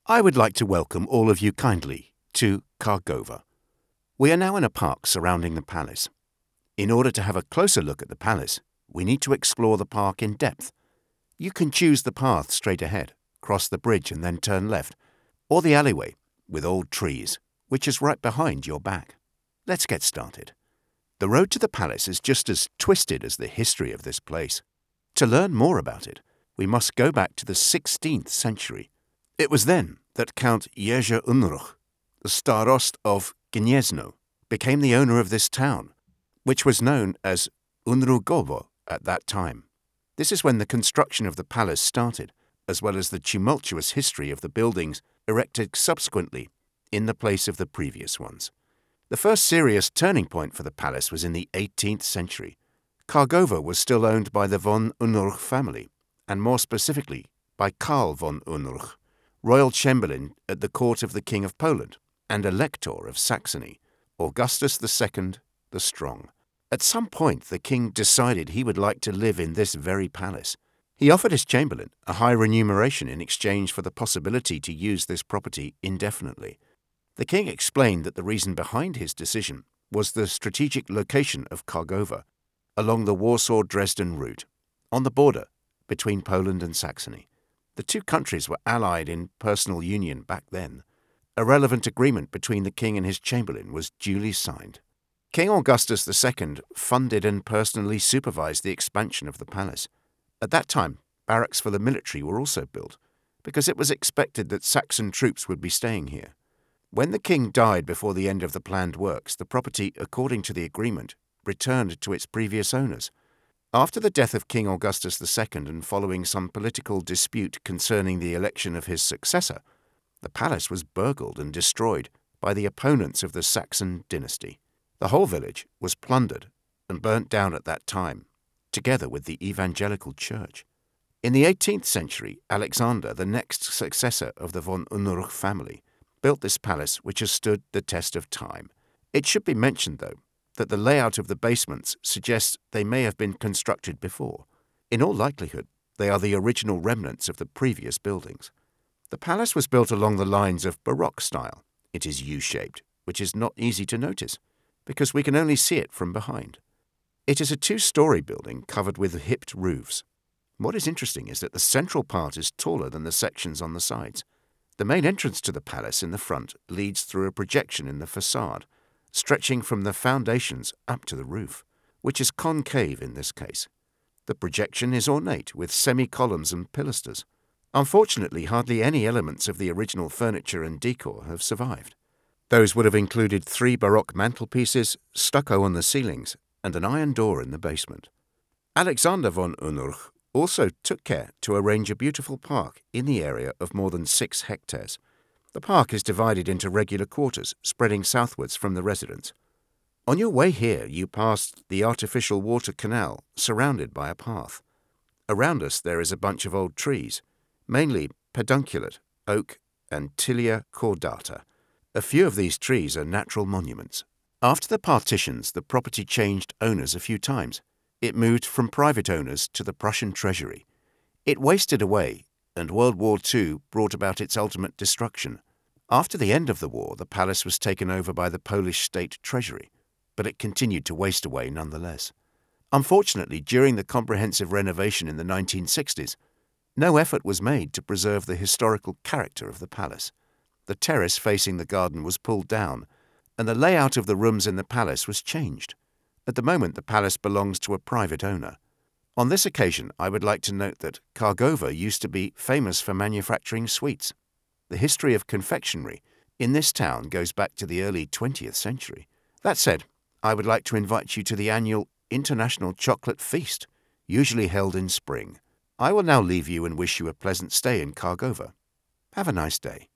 I would like to welcome all of you kindly to Kargova. We are now in a park surrounding the palace. In order to have a closer look at the palace, we need to explore the park in depth. You can choose the path straight ahead, cross the bridge and then turn left, or the alleyway with old trees, which is right behind your back. Let's get started. The road to the palace is just as twisted as the history of this place. To learn more about it, we must go back to the 16th century. It was then that Count Jerzy Unruch, the Starost of Gniezno, became the owner of this town, which was known as Unrugovo at that time. This is when the construction of the palace started, as well as the tumultuous history of the buildings erected subsequently in the place of the previous ones. The first serious turning point for the palace was in the 18th century. Kargova was still owned by the von Unruch family, and more specifically by Karl von Unruch, royal chamberlain at the court of the King of Poland and Elector of Saxony, Augustus II the Strong. At some point, the king decided he would like to live in this very palace. He offered his chamberlain a high remuneration in exchange for the possibility to use this property indefinitely. The king explained that the reason behind his decision was the strategic location of Kargova, along the Warsaw-Dresden route, on the border between Poland and Saxony. The two countries were allied in personal union back then. A relevant agreement between the king and his chamberlain was duly signed. King Augustus II funded and personally supervised the expansion of the palace. At that time, barracks for the military were also built, because it was expected that Saxon troops would be staying here. When the king died before the end of the planned works, the property, according to the agreement, returned to its previous owners. After the death of King Augustus II and following some political dispute concerning the election of his successor, the palace was burgled and destroyed by the opponents of the Saxon dynasty. The whole village was plundered and burnt down at that time, together with the evangelical church. In the 18th century, Alexander, the next successor of the von Unruch family, built this palace which has stood the test of time. It should be mentioned, though, that the layout of the basements suggests they may have been constructed before. In all likelihood, they are the original remnants of the previous buildings. The palace was built along the lines of Baroque style. It is U-shaped, which is not easy to notice, because we can only see it from behind. It is a two-story building covered with hipped roofs. What is interesting is that the central part is taller than the sections on the sides. The main entrance to the palace in the front leads through a projection in the facade, stretching from the foundations up to the roof, which is concave in this case. The projection is ornate with semi-columns and pilasters. Unfortunately, hardly any elements of the original furniture and decor have survived. Those would have included 3 Baroque mantelpieces, stucco on the ceilings, and an iron door in the basement. Alexander von Unruch also took care to arrange a beautiful park in the area of more than 6 hectares. The park is divided into regular quarters, spreading southwards from the residence. On your way here, you passed the artificial water canal, surrounded by a path. Around us there is a bunch of old trees, mainly pedunculate, oak, and Tilia cordata. A few of these trees are natural monuments. After the partitions, the property changed owners a few times. It moved from private owners to the Prussian treasury. It wasted away, and World War II brought about its ultimate destruction. After the end of the war, the palace was taken over by the Polish state treasury, but it continued to waste away nonetheless. Unfortunately, during the comprehensive renovation in the 1960s, no effort was made to preserve the historical character of the palace. The terrace facing the garden was pulled down, and the layout of the rooms in the palace was changed. At the moment, the palace belongs to a private owner. On this occasion, I would like to note that Kargova used to be famous for manufacturing sweets. The history of confectionery in this town goes back to the early 20th century. That said, I would like to invite you to the annual International Chocolate Feast, usually held in spring. I will now leave you and wish you a pleasant stay in Kargova. Have a nice day.